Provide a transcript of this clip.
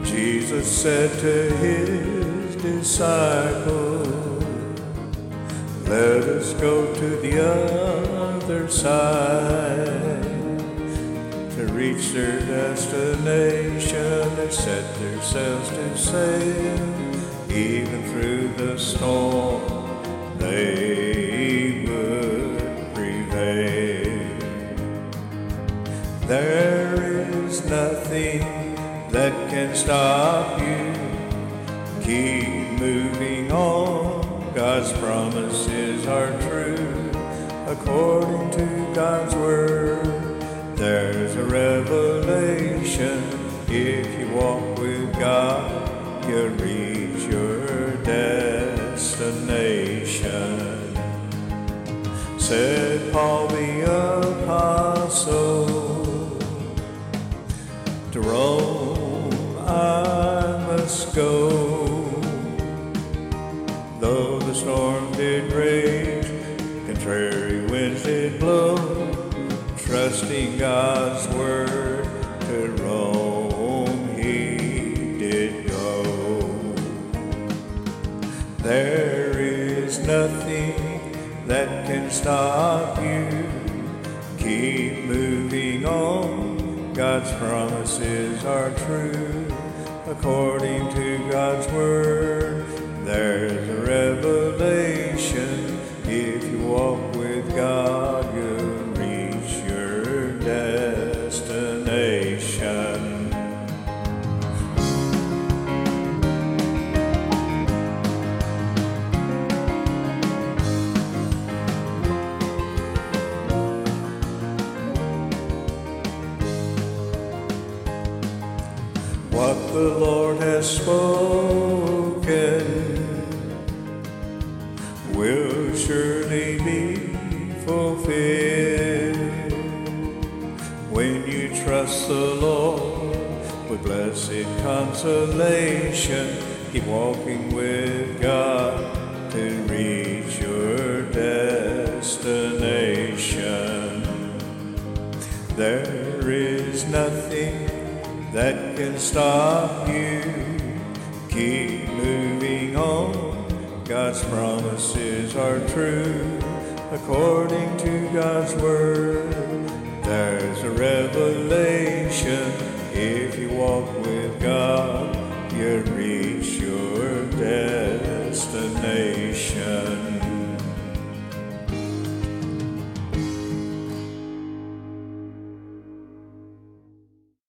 Jesus said to his disciples, let us go to the other side. To reach their destination, they set themselves to sail. Even through the storm, they would prevail. There is nothing that can stop you. Keep moving on. God's promises are true. According to God's word, there's a revelation. If you walk with God, you'll reach your destination. Said Paul the apostle, to Rome I must go. Though the storm did rage, contrary winds did blow, trusting God's word, to Rome he did go. There is nothing that can stop you. Keep moving on. God's promises are true. According to God's word, there's a revelation. If you walk with God, you'll reach your destination. What the Lord has spoken will surely be fulfilled. When you trust the Lord with blessed consolation, keep walking with God to reach your destination. There is nothing that can stop you. Keep moving on. God's promises are true. According to God's word, there's a revelation. If you walk with God,